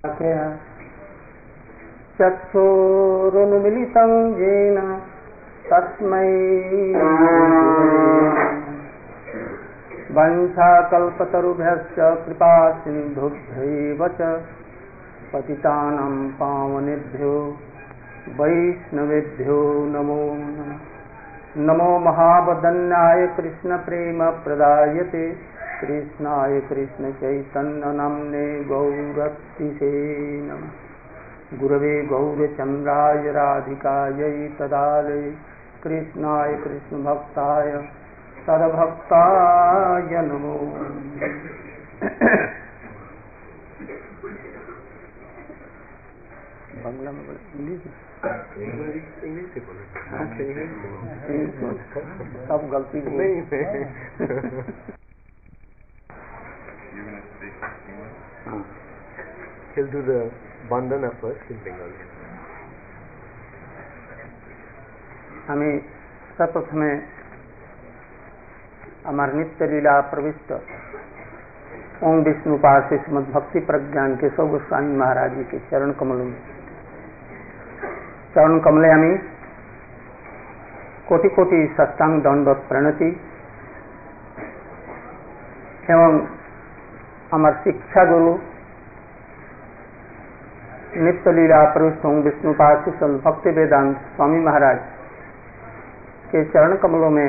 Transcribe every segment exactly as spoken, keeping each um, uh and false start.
चक्षुरुन्मिलितं येन तस्मै वंशाकल्पतरुभ्यश्च कृपा सिन्धुभ्यैव च पतितानां पावनेभ्यो वैष्णवेभ्यो नमो नमः। नमो महावदन्याय कृष्णप्रेमप्रदायते कृष्णाय कृष्णचैतन्यनाम्ने गौरतिसे नमः। गुरवे गौरचन्द्राय राधिकायै तदालये कृष्णाय कृष्णभक्ताय तद्भक्ताय नमो। बांग्ला में इंग्लिश इंग्लिश से बोलो। सब गलती नहीं। He'll do the bandhana first in Bengali. আমি সর্বপ্রথমে আমার নিত্য লীলা प्रविष्ट ओम विष्णुपाद श्रीमद भक्ति प्रज्ञान के सौ गोस्वामी महाराज जी के चरण कमलों में चरण कमले আমি কোটি কোটি সাষ্টাঙ্গ দণ্ডবত প্রণতি এবং আমার শিক্ষা গুরু नित्य लीला प्रविष्ट ओम विष्णुपाद श्रीमद भक्ति वेदांत स्वामी महाराज के चरण कमलों में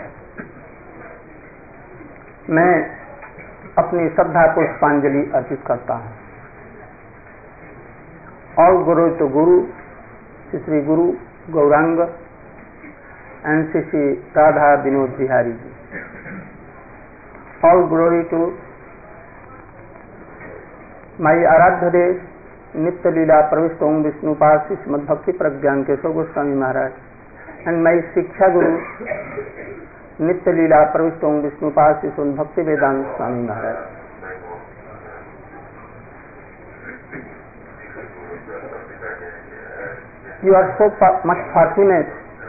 मैं अपनी श्रद्धा पुष्पांजलि अर्पित करता हूँ। All गुरु तो Guru Shri Guru Gauranga and Shri Radha Vinod Bihari ji. All glory to my आराध्य देव नित्य लीला प्रविष्ट ओम विष्णुपाद श्रीमद भक्ति प्रज्ञान के सौ गोस्वामी महाराज एंड माई शिक्षा गुरु नित्य लीला प्रविष्ट ओम Vishnupad Srimad Bhakti Vedanta Swami Maharaj. You are so much fortunate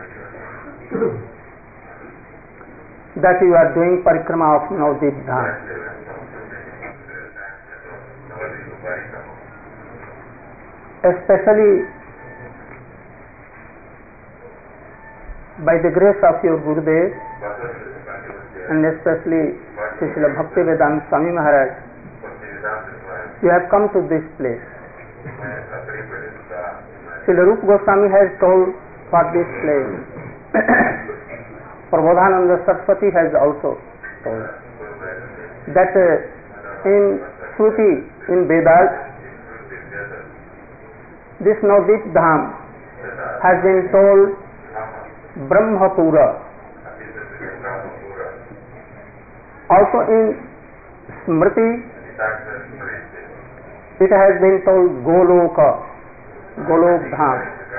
that you are doing parikrama of Navadvip Dham. Especially by the grace of your Gurudev and especially Srila Bhakti Vedanta Swami Maharaj, you have come to this place. Srila Rupa Goswami has told for this place. Prabodhananda Saraswati has also told that uh, in Shruti, in Vedas, this Navadvip Dham has been told Brahmapura. Also in Smriti, it has been told Goloka, Golok Dham.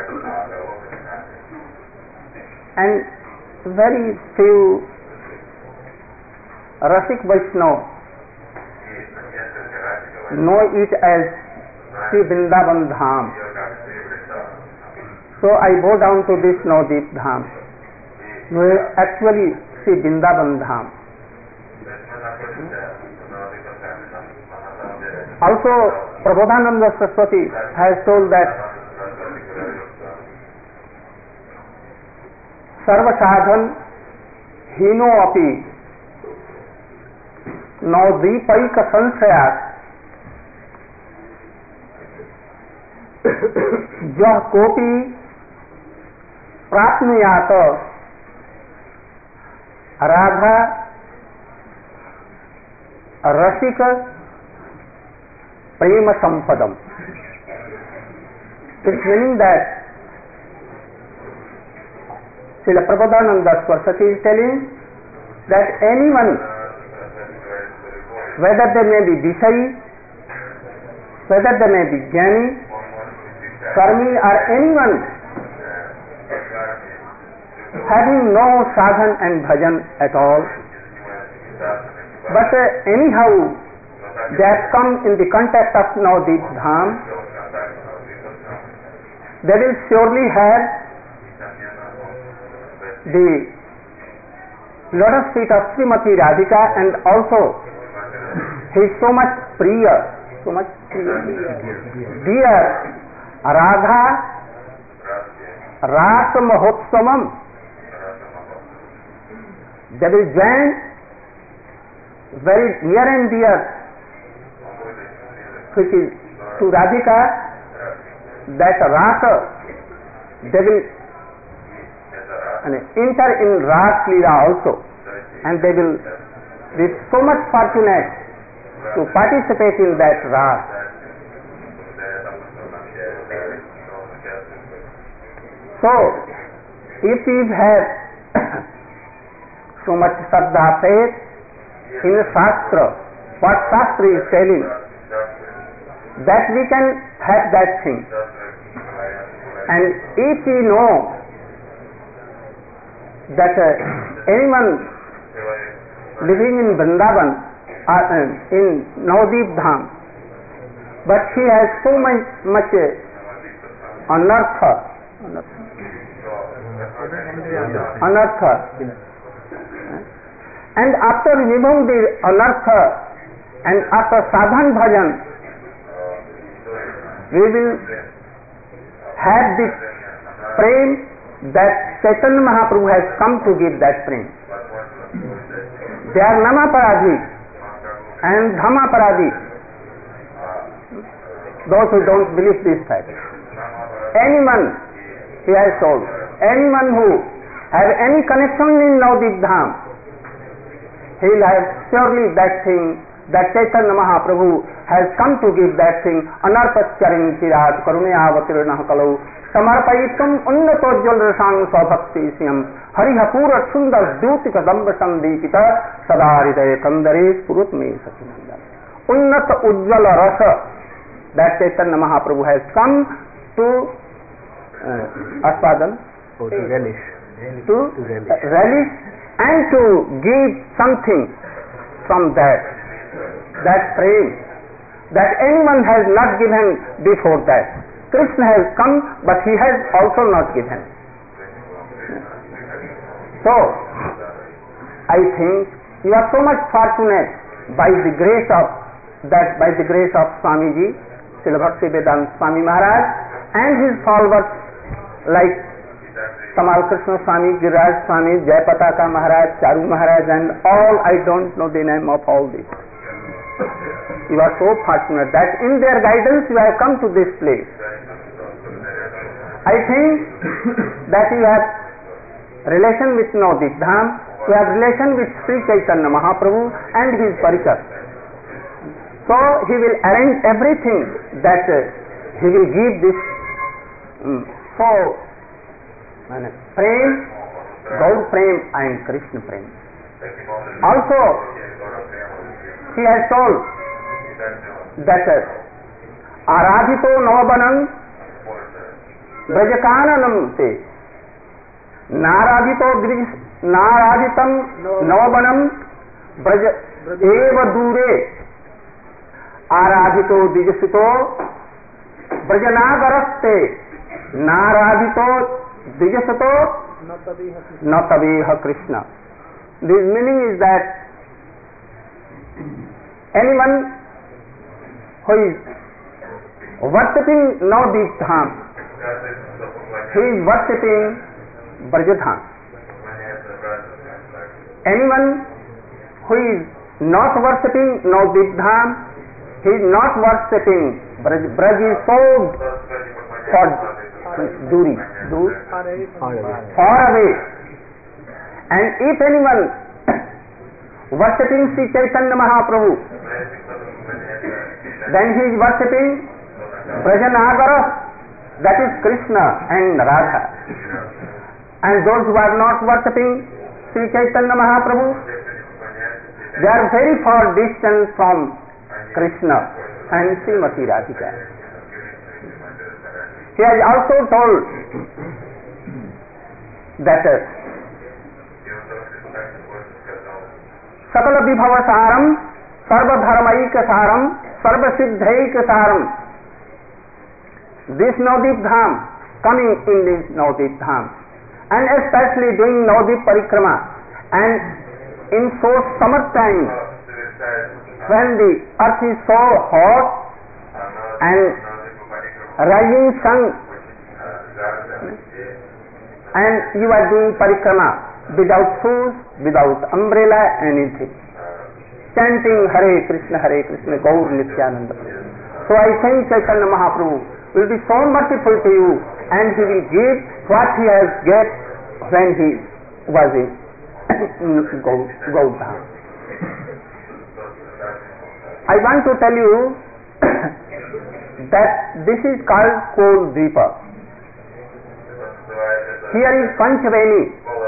And very few Rasik Vaishnava know it as Sri Vrindavan Dham. So I bow down to this Navadvip Dham, where actually Sri Vrindavan Dham. Also, Prabodhananda Saraswati has told that Sarva Sadhan Hino Api Navadvipaika Sanshayat जह कोपी प्राप्नुयात राधा रसिक प्रेम संपदम. It's meaning that Srila Prabodhananda Saraswati is telling that anyone, whether they may be Vishayi, whether they may be Jnani, Karmi, or anyone having no sadhan and bhajan at all, but uh, anyhow they have come in the contact of Navadvip Dham, they will surely have the lotus feet of Srimati Radhika, and also he is so much priya so much dear. Radha Rasa Mahotsavam. They will join very near and dear, which is to Radhika, that Rasa, they will enter in Ras Leela also, and they will be so much fortunate to participate in that Ras. So, if we have so much Shraddha, faith in the Shastra, what Shastra is telling, that we can have that thing. And if we know that uh, anyone living in Vrindavan or uh, in Navadip Dham, but he has so much, much uh, anartha, anartha, and after removing the anartha and after sadhan bhajan, we will have the prem that Chaitanya Mahaprabhu has come to give that prem. They are Nama Paradhi and Dhamma Paradhi, those who don't believe this fact. Anyone, he has told, anyone who has any connection in Navadip Dham, he will have surely that thing, that Chaitanya Mahaprabhu has come to give that thing. Anarpacharin chirat karunaya avatirna kalau samarpayitam unnatojjal rasang svabhakti siyam hariha pura sundar dhyutika damba sandipita sadaridaya kandare purutme sacinandam. Unnata ujjala rasa, that Chaitanya Mahaprabhu has come to uh, aspadan, oh, to relish, to, to relish. Uh, relish and to give something from that, that prem, that anyone has not given before that. Krishna has come, but he has also not given. So, I think you are so much fortunate by the grace of that, by the grace of Swamiji, Srila Bhaktivedanta Swami Maharaj, and his followers like Kamal Krishna Swami, Giriraj Swami, Jayapataka Maharaj, Charu Maharaj, and all, I don't know the name of all these. You are so fortunate that in their guidance you have come to this place. I think that you have relation with Navadip Dham, you have relation with Sri Chaitanya Mahaprabhu and his Parikar. So he will arrange everything that uh, he will give this. Um, so, Prem, Gaur Prem and Krishna Prem. Also, he has told that uh, Aradhito Navabanam Brajakananam te Naradhito Naradhitam Navabanam Braja Eva Dure Aradhito Dijasito Brajanagaraste Naradhito Dijasato Natabeha Krishna. This meaning is that anyone who is worshipping Navadip Dham, he is worshipping Brajadham. Anyone who is not worshipping Navadip Dham, he is not worshipping Braj. Braj is so for duri, dur, far away. And if anyone worshipping Sri Chaitanya Mahaprabhu, then he is worshipping Brajanagara, that is Krishna and Radha. And those who are not worshipping Sri Chaitanya Mahaprabhu, they are very far distant from Krishna and Srimati Radhika. He has also told that uh, Sakala Vibhavasaram, Sarva Dharmaikasaram, Sarva Siddhaikasaram. This Navadip Dham, coming in this Navadip Dham, and especially doing Navadip Parikrama, and in so summer time, when the earth is so hot and rising sun, and you are doing parikrama without shoes, without umbrella, anything, chanting Hare Krishna, Hare Krishna, Gaur Nityananda. So I think Chaitanya Mahaprabhu will be so merciful to you, and he will give what he has get when he was in Gaudham. I want to tell you that this is called Kol Dvipa. Here is Panchaveni.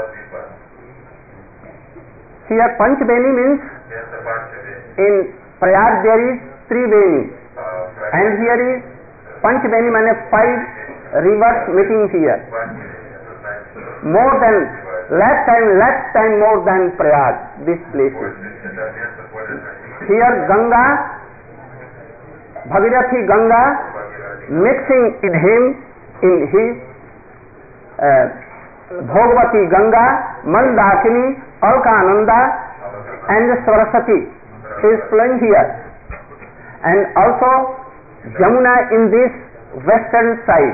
Here Panchaveni means in Prayag there is Triveni, and here is Panchaveni means five rivers meeting here. More than less time, less time more than Prayag, this place is. Here Ganga, Bhagirathi Ganga mixing in him, in his uh, Bhagavati Ganga, Mandakini, Alkananda and Saraswati is flowing here, and also Jamuna in this western side,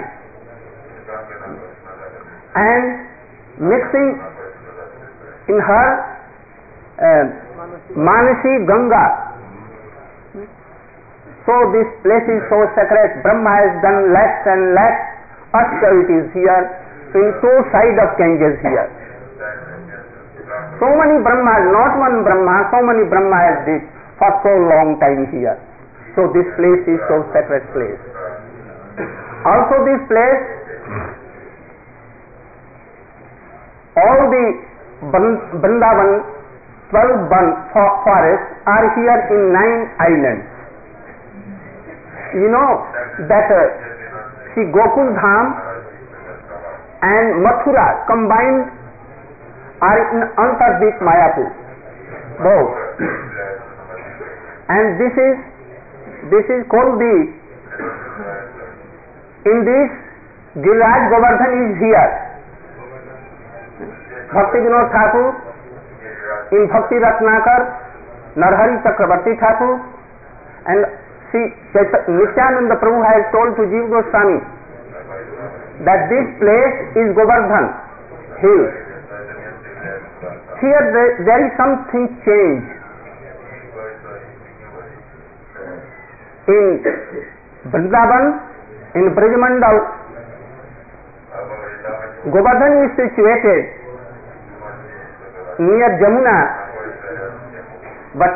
and mixing in her uh, Manasi Ganga. So this place is so sacred. Brahma has done lakhs and lakhs activities here in two sides of Ganges here. So many Brahmas, not one Brahma, so many Brahma has did for so long time here. So this place is so sacred place. Also this place, all the Vrindavan, twelve forests are here in nine islands. You know that uh, see Gokul Dham and Mathura combined are in Antardvip Mayapur, both. And this is this is called the, in this Giriraj Govardhan is here. Bhakti Vinod Thakur, in Bhakti Ratnakar, Narhari Chakravarti Thakur, and see Nityananda Prabhu has told to Jiva Goswami that this place is Govardhan hill. Here there, there is something changed. In Vrindavan, in Brajmandal, Govardhan is situated near Jamuna, but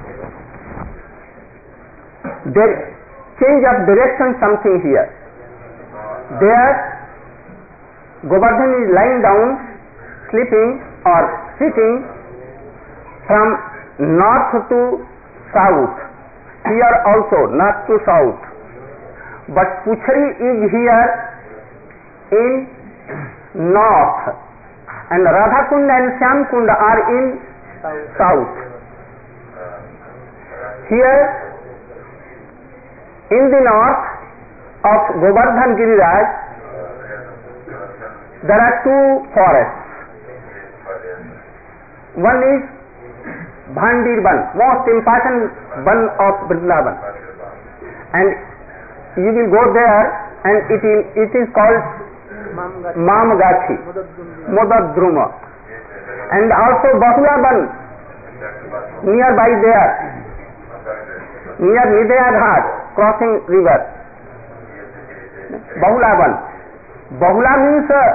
there change of direction something here. There Govardhan is lying down, sleeping or sitting from north to south. Here also north to south. But Puchari is here in north, and Radhakund and Shyamkund are in south. Here in the north of Govardhan Giriraj there are two forests. One is Bhandir Ban, most important ban of Vrindavan, and you will go there and it is, it is called Mamgachi, Modadruma, and also Bahula Ban nearby there, near Nidaya Ghat, crossing river. Bahula Ban. Bahula means uh,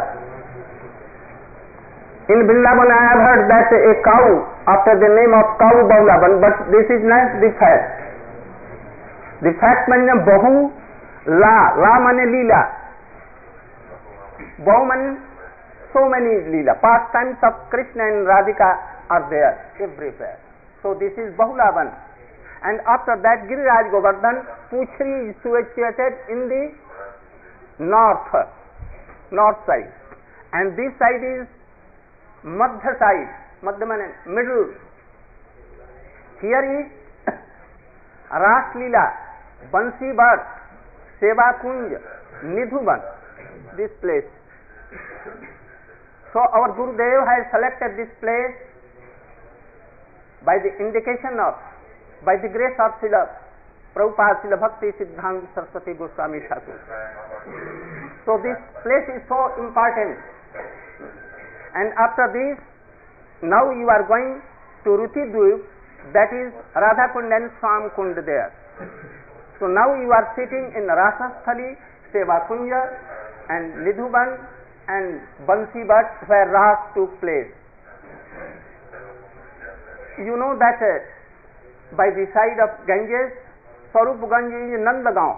in Vrindavan I have heard that a cow after the name of cow Bahula Ban, but this is not the fact. The fact means Bahu La, La means Leela. Bahu means so many Leela. Pastimes of Krishna and Radhika are there everywhere. So this is Bahula Ban. And after that Giriraj Govardhan, Puchari is situated in the north, north side, and this side is Madhya side, Madhya means middle. Here is Ras Leela, Bansi Bhat, Seva Kunj, Nidhuban, this place. So our Gurudev has selected this place by the indication of, by the grace of Srila Prabhupada, Srila Bhakti Siddhanta Saraswati Goswami Thakur. So this place is so important. And after this, now you are going to Ruti Dweep, that is Radha Kund and Swam Kund there. So now you are sitting in Rasasthali, Seva Kunja and Nidhuban and Bansi Bhat, where Ras took place. You know that uh, by the side of Ganges, Swarupganj is Nandagaon.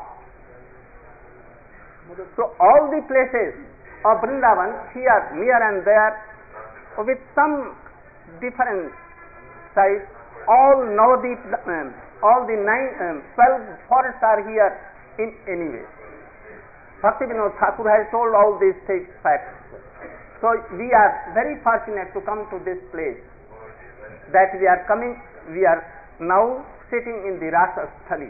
So all the places of Vrindavan, here, near and there, with some different size, all Navadip, um, all the nine, um, twelve forests are here in any way. Bhakti Vinod Thakur has told all these six facts. So we are very fortunate to come to this place. That we are coming, we are now sitting in the Rasa Sthali.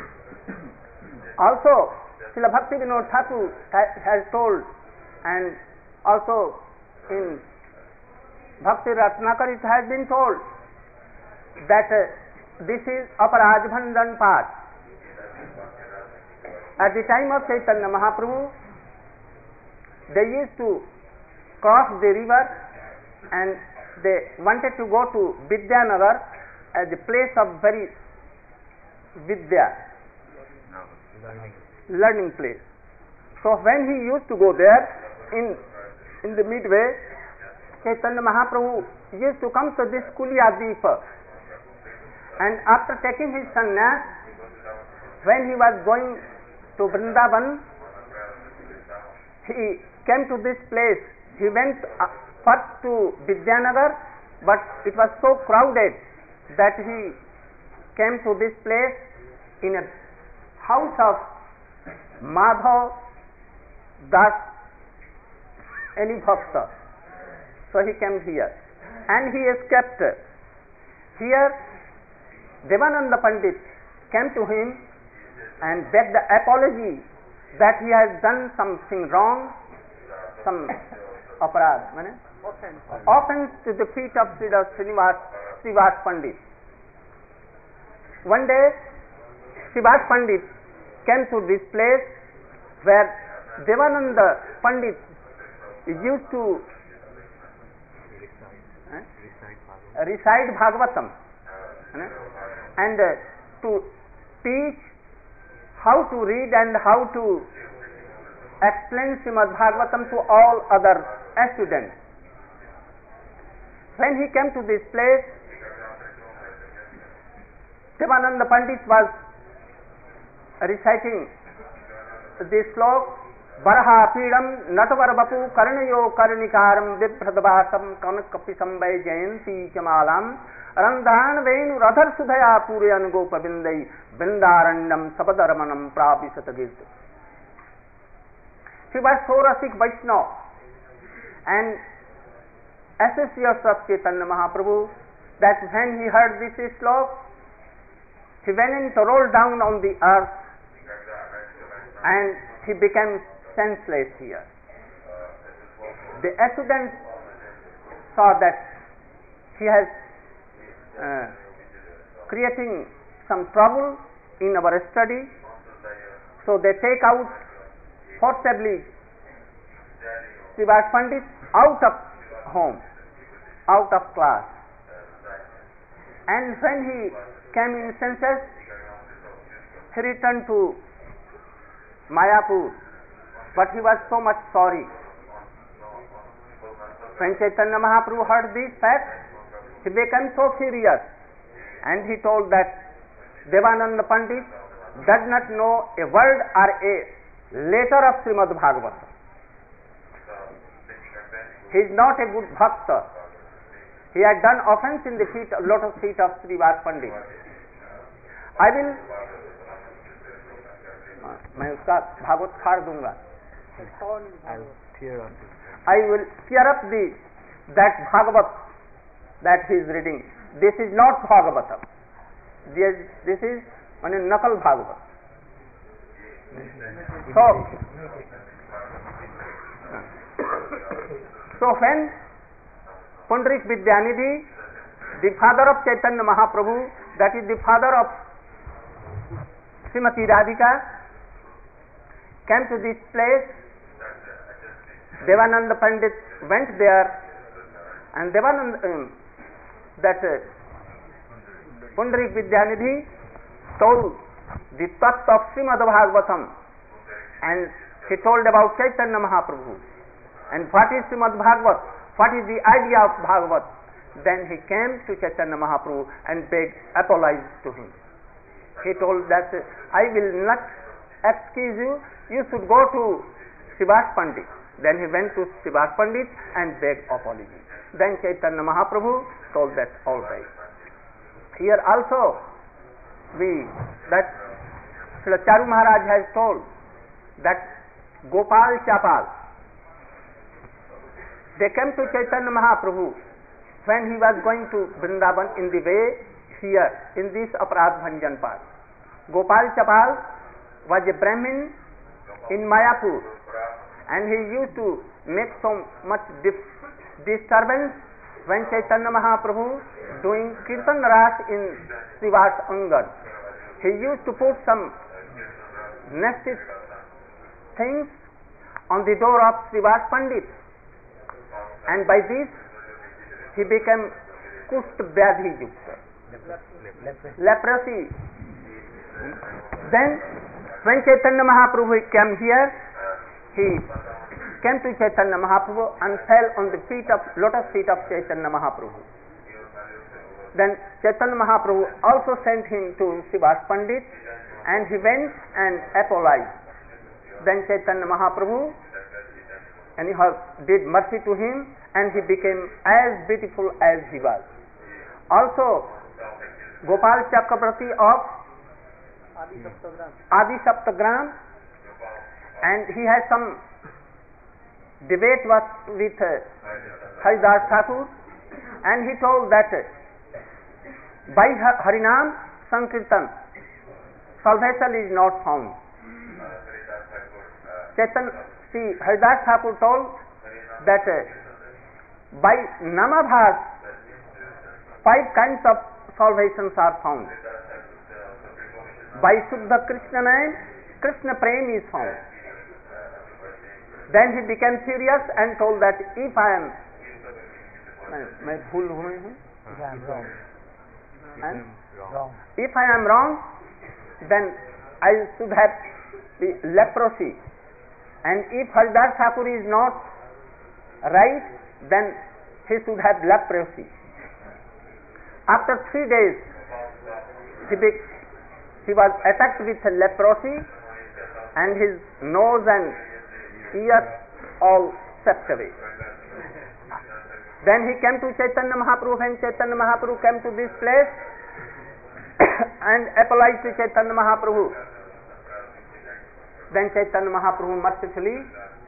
Also, Srila Bhakti Vinod Thakur has told, and also in Bhakti Ratnakar it has been told, that uh, this is Aparaj Bhandan Path. At the time of Chaitanya Mahaprabhu, they used to cross the river and they wanted to go to Vidyanagar as a place of very Vidya, learning, learning place. So when he used to go there, in in the midway, Chaitanya Mahaprabhu used to come to this Kuliya Deepa, and after taking his sannyas, when he was going to Vrindavan, he came to this place. He went uh, first to Vidyanagar, but it was so crowded that he came to this place in a house of Madhav Das, any bhakta. So he came here and he escaped. Here Devananda Pandit came to him and begged the apology that he has done something wrong, some aparad, offense, offense to the feet of Sridhar Srinivas, Srivas Pandit. One day, Srivas Pandit came to this place where Devananda Pandit used to eh, recite Bhagavatam eh, and uh, to teach how to read and how to explain Srimad Bhagavatam to all other students. When he came to this place, Devananda Pandit was reciting this slok, Baraha Pidam Natvar Bapu Karnayo Karnikaram Vibhradvasam Kanakapisam Vai Jayanti Chamalam Randhan Venu Radhar Sudhaya Puryan Gopa Bindai Bindarandam Sapadaramanam Prapisatagirti. He was so Rasik Vaishnava and associates of Chaitanya Mahaprabhu that when he heard this slok, he went and rolled down on the earth and he became senseless here. The students saw that he has uh, creating some trouble in our study, so they take out forcibly Srivas Pandit out of home, out of class. And when he came in senses, he returned to Mayapur, but he was so much sorry. When Chaitanya Mahaprabhu heard this fact, he became so furious and he told that Devananda Pandit does not know a word or a letter of Srimad Bhagavatam. He is not a good bhakta. He had done offense in the feet, lotus feet of Srivas Pandit. I will मैं उसका भागवत खार दूंगा. I will tear up the that Bhagavat that he is reading. This is not Bhagavatam. This, this is one Nakal Bhagavat. So, so when Pundarik Vidyanidhi, the father of Chaitanya Mahaprabhu, that is the father of Srimati Radhika came to this place. Devananda Pandit went there, and Devananda, um, that uh, Pundarik Vidyanidhi told the thought of Srimad Bhagavatam, and he told about Chaitanya Mahaprabhu and what is Srimad Bhagavat, what is the idea of Bhagavat. Then he came to Chaitanya Mahaprabhu and begged, apologized to him. He told that uh, I will not excuse you, you should go to Srivas Pandit. Then he went to Srivas Pandit and begged apology. Then Chaitanya Mahaprabhu told that all right. Here also we, that Srila Charu Maharaj has told that Gopal Chapal, they came to Chaitanya Mahaprabhu when he was going to Vrindavan in the way here in this Aparadh Bhanjan Park. Gopal Chapal was a Brahmin in Mayapur, and he used to make so much dif- disturbance when Chaitanya Mahaprabhu doing Kirtan Ras in Srivas Angad. He used to put some nasty things on the door of Srivas Pandit, and by this he became Kusht Vyadhi Yukta, leprosy. Then when Chaitanya Mahaprabhu came here, he came to Chaitanya Mahaprabhu and fell on the feet of lotus feet of Chaitanya Mahaprabhu. Then Chaitanya Mahaprabhu also sent him to Srivas Pandit, and he went and apologized. Then Chaitanya Mahaprabhu anyhow did mercy to him, and he became as beautiful as he was. Also Gopal Chakrabarti of Adi Saptagram, and he has some debate with, with uh, Haridas Thakur, and he told that uh, by Harinam Sankirtan salvation is not found. Chetan, see, Haridas Thakur told that uh, by Namabhas five kinds of salvations are found. By Shuddha Krishna name, Krishna Prem is found. Then he became furious and told that if I am मैं भूल हुए हूँ if I am wrong, then I should have the leprosy, and if Haridas Thakur is not right, then he should have leprosy. After three days he, be, he was attacked with leprosy, and his nose and ears all swept away. Then he came to Chaitanya Mahaprabhu, and Chaitanya Mahaprabhu came to this place and apologized to Chaitanya Mahaprabhu. Then Chaitanya Mahaprabhu mercifully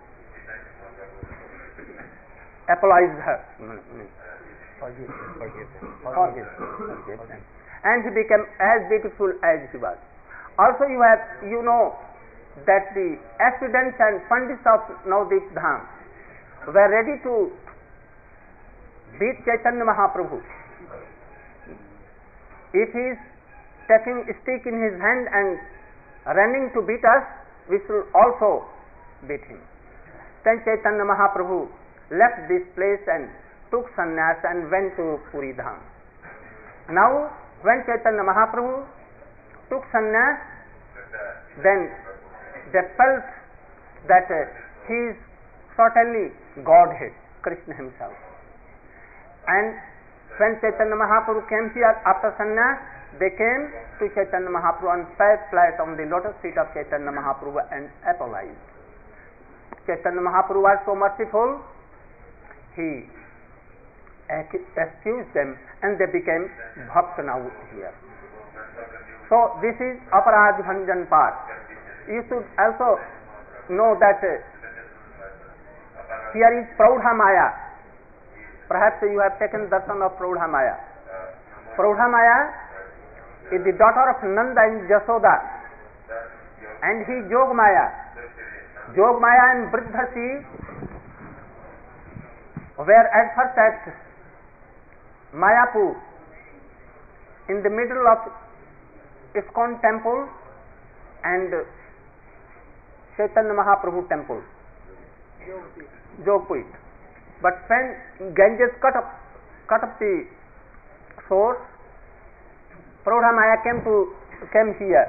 apologized her. Forgive, forgive, forgive, forgive them. And he became as beautiful as he was. Also you have, you know that the aspirants and pandits of Navadvip Dham were ready to beat Chaitanya Mahaprabhu. If he is taking a stick in his hand and running to beat us, we should also beat him. Then Chaitanya Mahaprabhu left this place and took sannyas and went to Puri Dham. Now when Chaitanya Mahaprabhu took sannyas, then they felt that uh, he is certainly Godhead, Krishna himself. And when Chaitanya Mahaprabhu came here after sannyas, they came to Chaitanya Mahaprabhu and fell flat on the lotus feet of Chaitanya Mahaprabhu and apologized. Chaitanya Mahaprabhu was so merciful, he excused them, and they became bhakta now here. So this is Aparadh Bhanjan part. You should also know that uh, here is Praudha Maya. Perhaps you have taken darshan of Praudha Maya. Praudha Maya is the daughter of Nanda and Jasoda, and he Jog Maya. Jog Maya and Vriddhasi were at first at Mayapur, in the middle of ISKCON temple, and Chaitanya Mahaprabhu temple, Jogpit. But when Ganges cut up, cut up the source, Praudha Maya came to came here.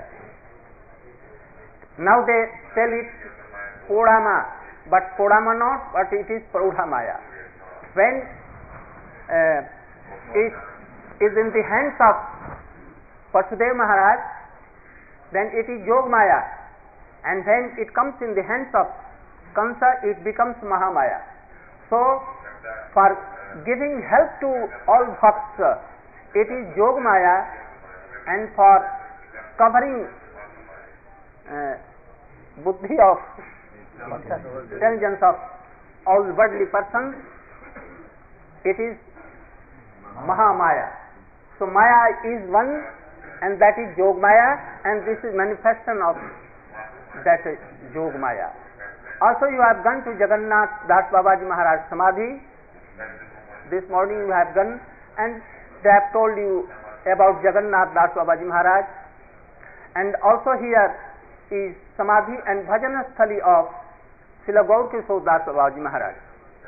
Now they tell it Podama, but Podama not, but it is Praudha Maya. When uh, it is in the hands of Vasudev Maharaj, then it is Yog Maya, and when it comes in the hands of Kansa, it becomes Mahamaya. So, for giving help to all bhakts, it is Yog Maya, and for covering uh, buddhi of intelligence of all worldly persons, it is Mahamaya. So Maya is one, and that is Yog Maya, and this is manifestation of that Yog Maya. Also you have gone to Jagannath Das Babaji Maharaj Samadhi. This morning you have gone, and they have told you about Jagannath Das Babaji Maharaj. And also here is Samadhi and Bhajana Sthali of Srila Gaur Kishore Das Babaji Maharaj.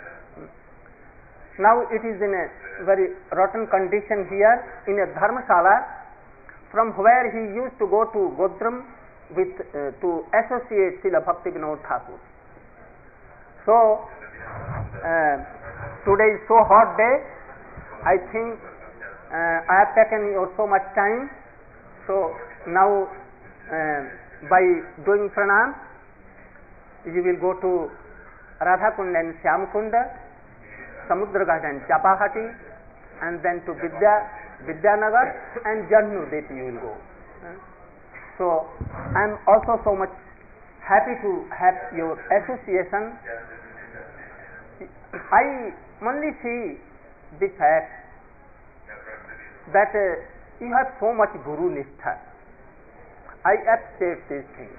Now it is in a very rotten condition here in a dharmashala, from where he used to go to Godram with uh, to associate Srila Bhakti Vinod Thakur. So uh, today is so hot day. I think uh, I have taken your so much time. So now uh, by doing pranam, you will go to Radha Kunda and Shyam Kunda, Samudra Ghat and Chapahati, and then to Vidya, Vidyanagar and Jannu that you will go. So I am also so much happy to have your association. I only see the fact that uh, you have so much Guru Nishtha. I appreciate these things.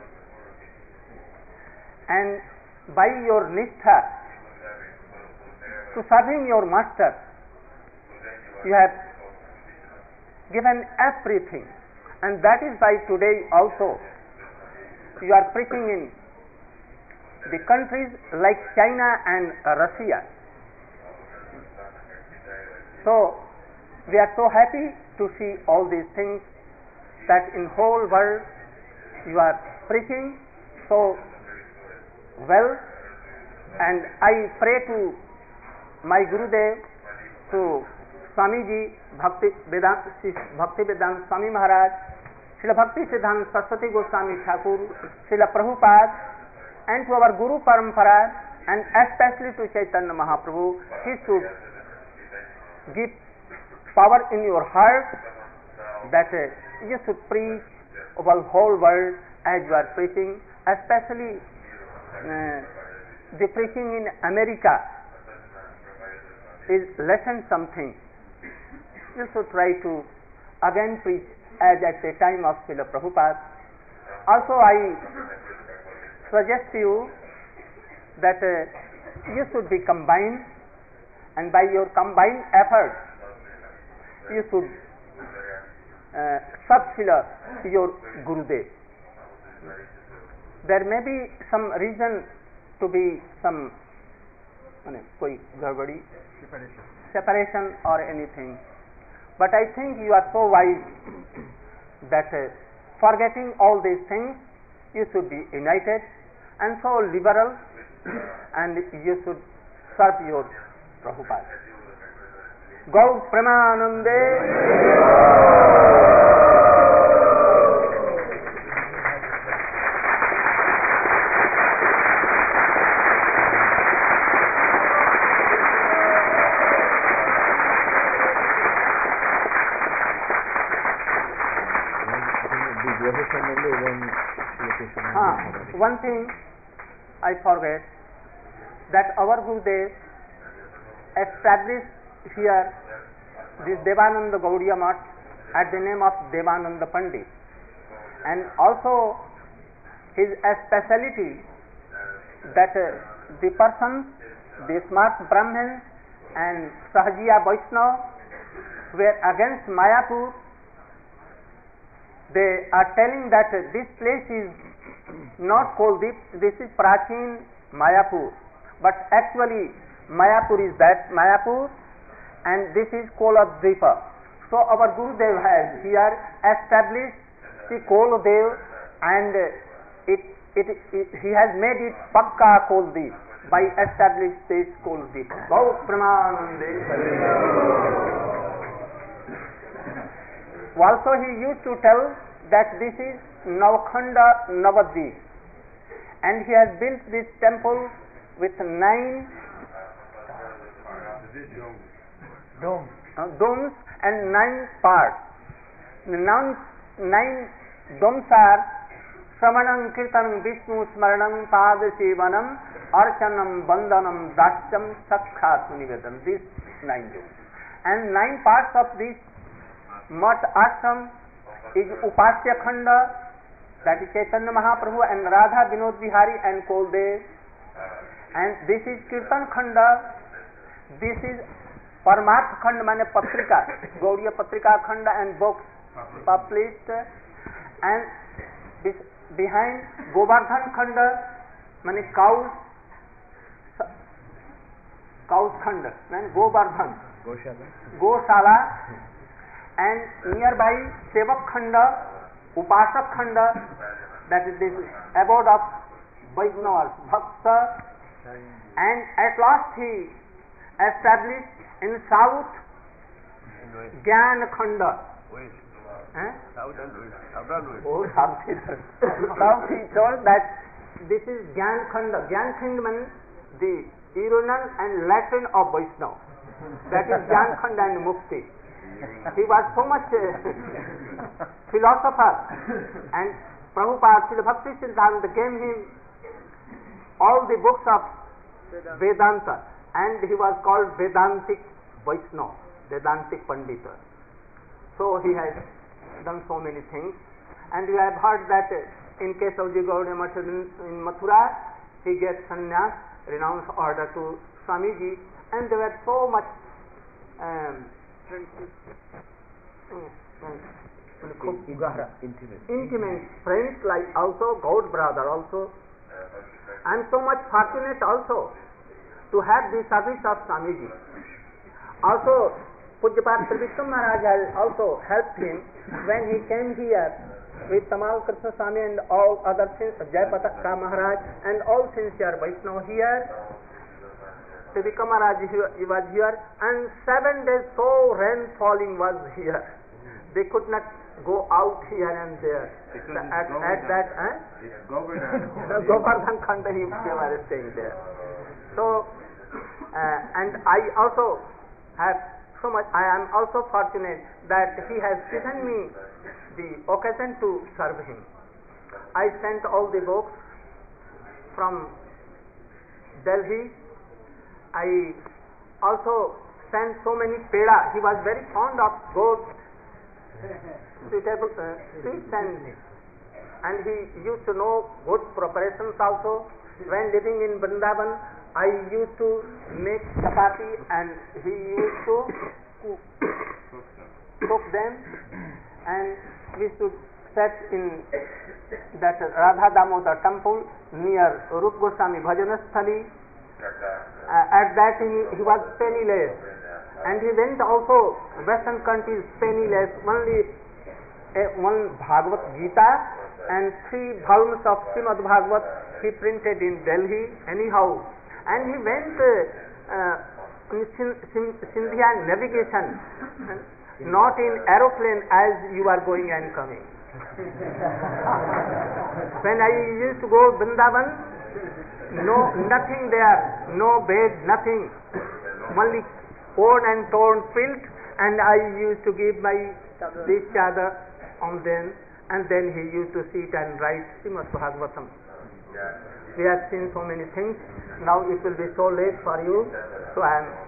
And by your Nishtha, to serving your master, you have given everything, and that is why today also you are preaching in the countries like China and Russia. So we are so happy to see all these things, that in whole world you are preaching so well, and I pray to my Gurudev, to Swamiji Bhakti Vedant, Bhakti Vedant Swami Maharaj, Srila Bhakti Siddhanta Saraswati Goswami Thakur, Srila Prabhupada, and to our Guru Parampara, and especially to Chaitanya Mahaprabhu. He should give power in your heart that uh, you should preach over the whole world as you are preaching, especially uh, the preaching in America is lesson something. You should try to again preach as at the time of Srila Prabhupada. Also I suggest you that uh, you should be combined, and by your combined effort you should uh, serve Srila your Gurudev. There may be some reason to be some koi garbadi, separation. separation or anything, but I think you are so wise that uh, forgetting all these things, you should be united and so liberal, and you should serve your Prabhupada. Gaur Premanande. One thing I forget, that our Gurudev established here this Devananda Gaudiya Math at the name of Devananda Pandit, and also his speciality that uh, the persons, the smart Brahmins and Sahajiya Vaishnava were against Mayapur, they are telling that uh, this place is not Koldip, this is Prachin Mayapur, but actually Mayapur is that Mayapur, and this is Koladvipa. So our Gurudev has here established the Koladev, and uh, it, it, it, he has made it Pakka Koldip by establishing this Koldip. Gaur Pramanande. Also he used to tell that this is Navakhanda Navadvip, and he has built this temple with nine Dome. uh, domes and nine parts. Nine, nine domes are Shravanam, Kirtanam, Vishnu, Smaranam, Padasevanam, Archanam, Bandhanam, Dasyam, Sakkhat Nivedam. These nine domes. And nine parts of this Mat Ashram is Upasya Khanda, that is Chaitanya Mahaprabhu and Radha Vinod Vihari and Koldev. And this is Kirtan Khanda, this is Paramarth Khanda, mane Patrika, Gaudiya Patrika Khanda and books published. And this, behind Govardhan Khanda, mane cows, cows Khanda, and Govardhan, Goshala. Goshala. And nearby Sevak Khanda, Upasak Khanda, that is this abode of Vaishnavas, Bhakta. And at last he established in south Gyan Khanda. Eh? South and West. South and West. Oh, south is south he told that this is Gyan Khanda. Gyan Khanda means the urinal and latrine of Vaishnava. That is Gyan Khanda and Mukti. He was so much uh, philosopher, and Prabhupada, Srila Bhakti Siddhanta gave him all the books of Vedanta, and he was called Vedantic Vaishnava, Vedantic Pandita. So he has done so many things, and we have heard that uh, in case of the Gaudiya Math in, in Mathura, he gets sannyas, renounced order to Swamiji, and there were so much um, Intimate. intimate friends, like also God brother also. I am so much fortunate also to have the service of Swamiji. Also Pujyapat Trivikram Maharaj has also helped him when he came here with Tamal Krishna Swami and all other Jayapataka Maharaj and all sincere Vaishnava here. Trivikram Maharaj he was here, and seven days so rain falling was here. They could not go out here and there. At, at that, eh? Govardhan Khanda he they were staying there. So, uh, and I also have so much. I am also fortunate that he has given me the occasion to serve him. I sent all the books from Delhi. I also sent so many peda. He was very fond of goat, suitable uh, sweets, and and he used to know good preparations also. When living in Vrindavan, I used to make chapati, and he used to cook, cook them, and we used to set in that Radha Damodar temple near Rup Goswami Bhajanasthali. Uh, at that he, he was penniless, and he went also western countries penniless. Only uh, one Bhagavad Gita and three volumes of Srimad Bhagavat he printed in Delhi anyhow, and he went uh, uh, in Sindhia navigation, not in aeroplane as you are going and coming. When I used to go Vrindavan, no, nothing there, no bed, nothing, only old and torn quilt, and I used to give my this chadar on them, and then he used to sit and write Srimad Bhagavatam. We have seen so many things. Now it will be so late for you, so I am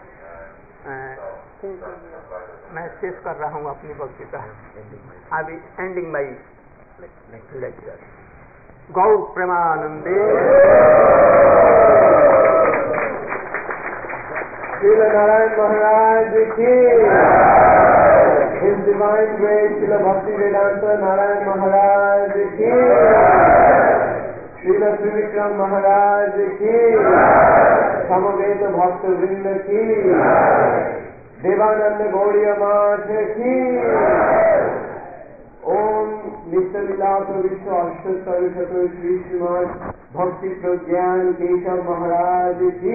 मैं शेष कर रहा हूँ अपनी वक्तृता. अभी ending my lecture. गौर प्रेमानंदे. श्री नारायण महाराज की. His Divine Grace Srila Bhaktivedanta Narayan Maharaj ki, Srila Trivikram Maharaj ki, Samaveta Bhakta Vrinda ki, Devananda Gaudiya Math ki, Om Nitya Lila Pravishya Ashtasar Shatar Shri Srimad Bhakti Pragyan Keshav Maharaj ki,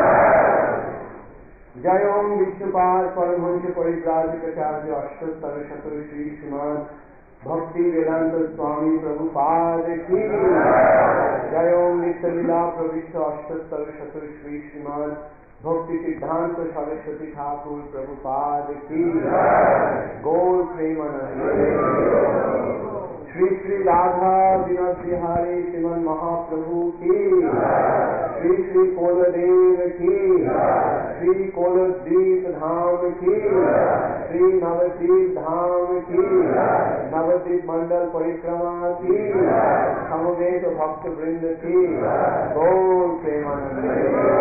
Jai Om Vishwapad Paramahansa Parivrajikacharya Ashtasar Shatar Shri Srimad Bhakti Vedanta Swami Prabhupada ki, Jai Om Nitya Lila Pravishya Ashtasar Shatar Shri Srimad Bhakti Siddhanta Saraswati Thakur Prabhupada ki, Gaur Premanande, Shri Shri Radha Vinod Bihari Sriman Mahaprabhu ki, Shri Shri Koladev ki, Shri Koladdeep Dham ki, Shri Navadip Dham ki, Navadip Mandal Parikrama ki, Samaveta Bhakta Vrinda ki, Gaur Premanande.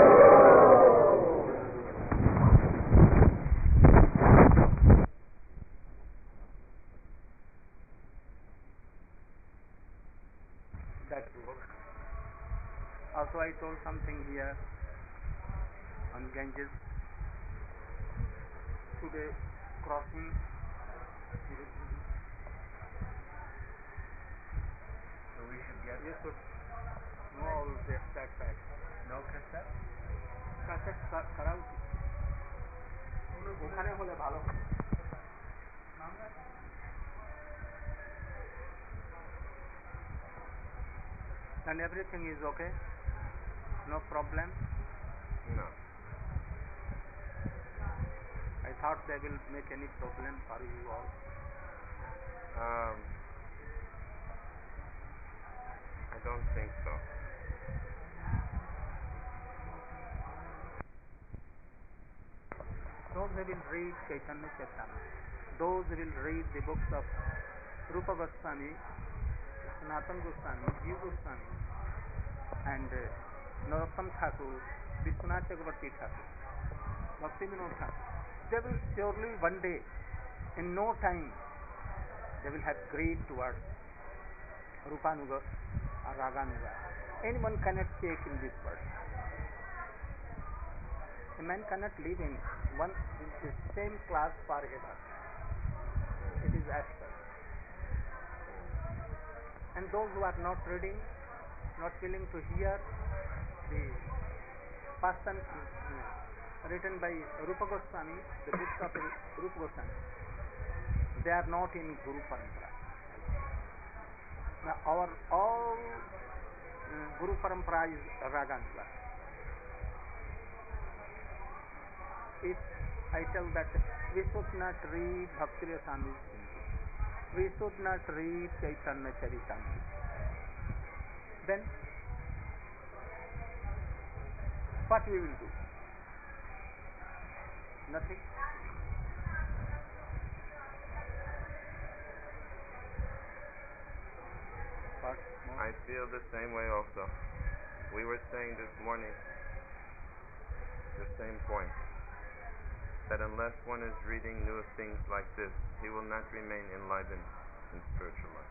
Also I told something here on Ganges. Today crossing So we should get we should know all the that fact. no cassette? Cassette করা উচিত ওখানে হলে ভালো and everything is okay, no problem. No. I thought they will make any problem for you all. Um, I don't think so. Those who will read Chaitanya Chaitanya, those who will read the books of Rupa Goswami, Sanatana Goswami, Jiva Goswami, and uh, Narottam Thakur, Vishwanath Chakravarti Thakur, Bhakti Vinod Thakur, they will surely one day, in no time, they will have great towards Rupanuga or Raganuga. Anyone cannot take in this world. A man cannot live in one in the same class forever. It is absurd. And those who are not reading, not willing to hear the person uh, written by Rupa Goswami, the books of Rupa Goswami, they are not in Guru Parampara. Now our all uh, Guru Parampara is Raganuga. If I tell that we should not read Bhakti Rasamrita Sindhu, we should not read Chaitanya Charitamrita, then what we will do? Nothing. What more? I feel the same way also. We were saying this morning the same point, that unless one is reading new things like this, he will not remain enlivened in spiritual life.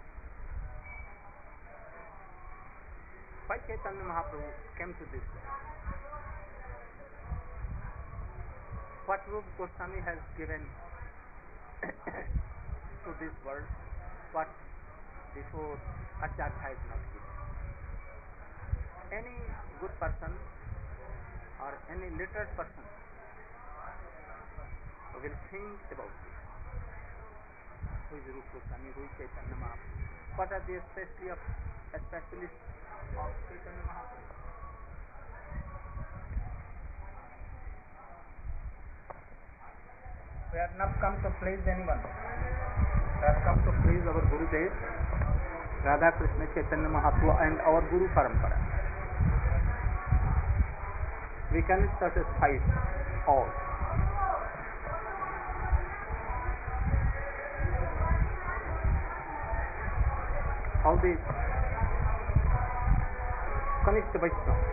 Why Chaitanya Mahaprabhu came to this world? What Rupa Goswami has given to this world, what before Acharya has not given. Any good person or any literate person will think about this. Who is Rupa Goswami, who is Chaitanya Mahaprabhu? What are the especially of specialists of Chaitanya Mahaprabhu? We have not come to please anyone. We have come to please our Gurudev, Radha Krishna Chaitanya Mahaprabhu, and our Guru Parampara. We cannot satisfy all. All these Kanishta Vaishnava,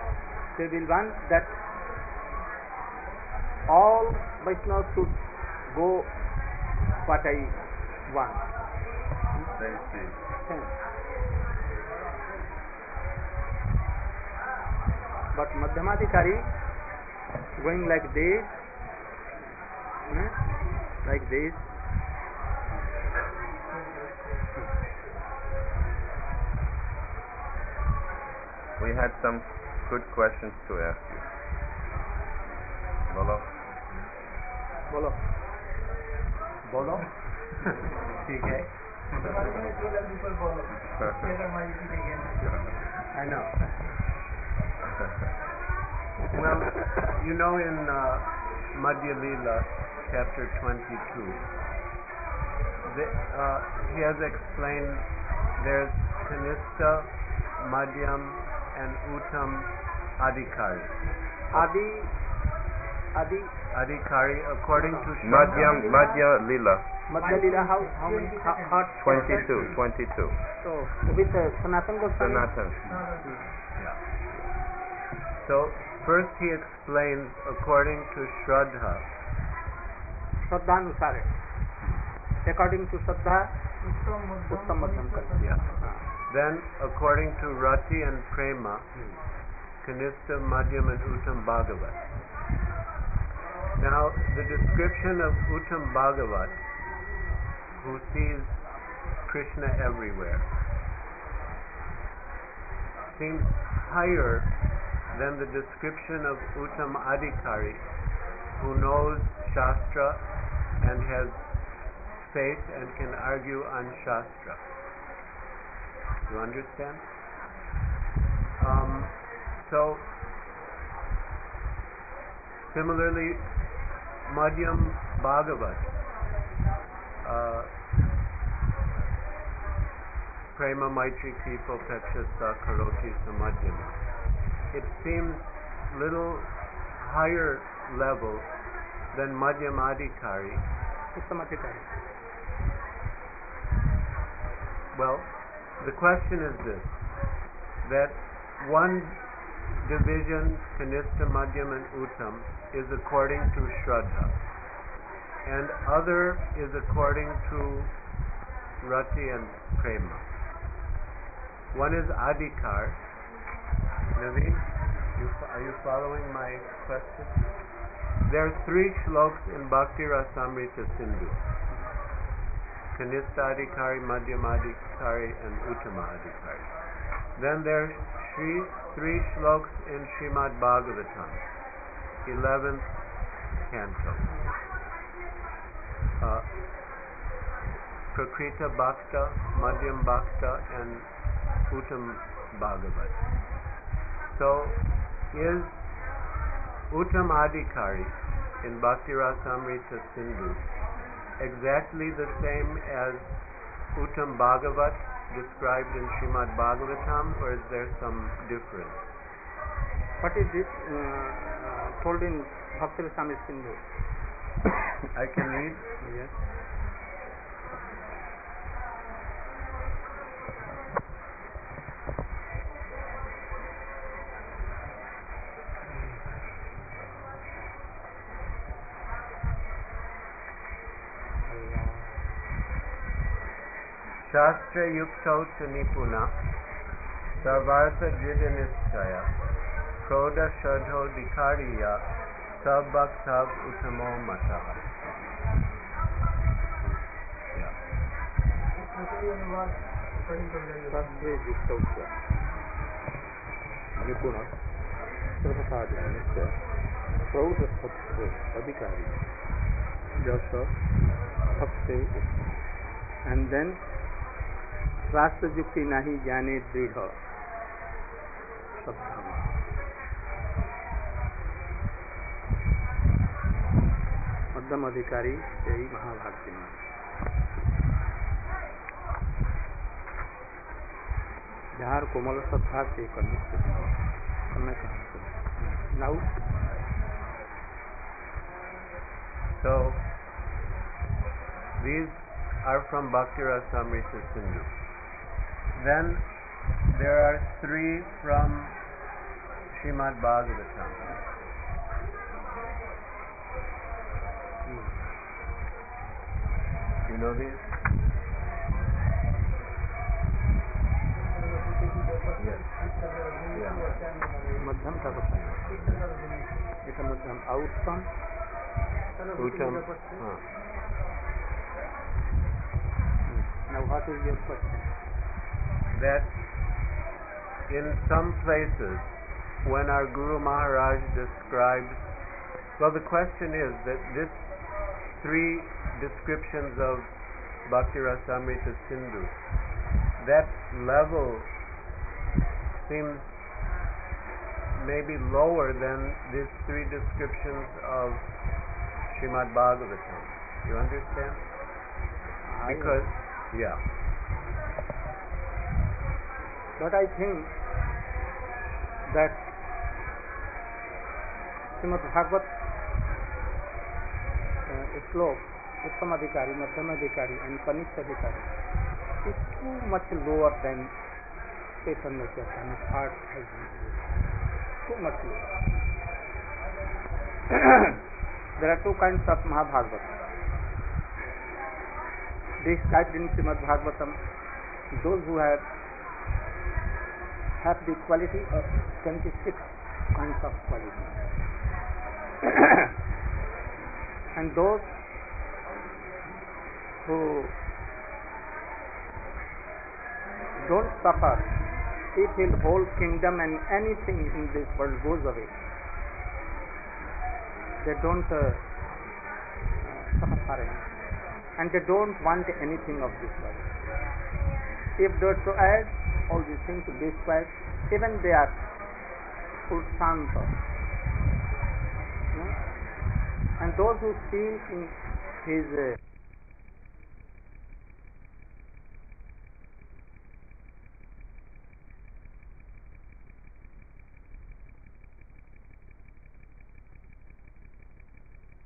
they will want that all Vaishnavas should go what I want. Same speed. Same. But Madhyamadhikari going like this, hmm, like this. We had some good questions to ask you. Bolo? Bolo. बोलो ठीक है I know. Well, you know in uh, Madhya Lila, chapter twenty-two, the, uh, he has explained there's Kanista, Madhyam, and Uttam Adhikari. Adi, Adi, Adhikari, according to Madhyam, Madhya Lila. Madhya Lila, how, how many? How, how, twenty-two, twenty-two. So, with uh, Sanatan Goswami. Sanatan. Yeah. So, first he explains according to Shraddha. Shraddha Anusare. According to Shraddha, Uttam Madhyam Karta. Yeah. Then, according to Rati and Prema, Kanista, Madhyam, and Uttam Bhagavat. Now, the description of Uttam Bhagavat, who sees Krishna everywhere, seems higher than the description of Uttam Adhikari, who knows Shastra and has faith and can argue on Shastra. You understand? Um, so, similarly, Madhyam Bhagavat, uh, Prema Maitri Kripa Pekshasa Karoti Samadhyama. It seems little higher level than Madhyam Adhikari. Uttam Adhikari. Well, the question is this, that one division, Kanista, Madhyam, and Uttam, is according to Shraddha, and other is according to Rati and Prema. One is Adhikar. Naveen, you, are you following my question? There are three shlokas in Bhakti Rasamrita Sindhu. Kanista Adhikari, Madhyam Adhikari, and Uttama Adhikari. Then there are three, three shlokas in Srimad Bhagavatam, eleventh canto. Uh, Prakrita Bhakta, Madhyam Bhakta, and Uttam Bhagavat. So, is Uttam Adhikari in Bhakti Rasamrita Sindhu exactly the same as Uttam Bhagavat described in Srimad Bhagavatam, or is there some difference? What is this uh, uh, told in Bhakti Rasamrita Sindhu? I can read. Yes. Shastra Yuktau Nipuna Sarvartha Jida Nischaya Krodha Shadho Dikariya Sabbhaktav Uttamo Mata. Shastre Yuktaucha Nipuna Sarvakadya Praudha Sattva Adhikari Jasa Bhakte. And then Rashtra Yukti Nahi Jane Dridha Sabdhama. Madhyam Adhikari यही महाभारती में ध्यार कोमल सत्ता से करने का now. So these are from Bhakti Rasamrita Sindhu. Then there are three from Srimad Bhagavatam. You know these? Yes. Yeah. मध्यम का कुछ এটা मध्यम outcome Uttam. Huh. now what is your question? That in some places when our Guru Maharaj describes, well, the question is that this three descriptions of Bhakti Rasamrita Sindhu, that level seems maybe lower than these three descriptions of Srimad Bhagavatam. You understand? Because, yeah. But I think that Srimad Bhagavat uh, slok, Uttam Adhikari, Madhyam Adhikari and Kanishta Adhikari is too much lower than Chaitanya Charitamrita part has been too much lower. There are two kinds of Mahabhagavata. Described in Srimad Bhagavatam, those who have have the quality of twenty-six kinds of quality. And those who don't suffer if his whole kingdom and anything in this world goes away, they don't uh, uh, suffer and they don't want anything of this world. If they were to add all these things to this world, even they are full shanta. No? And those who feel in his uh,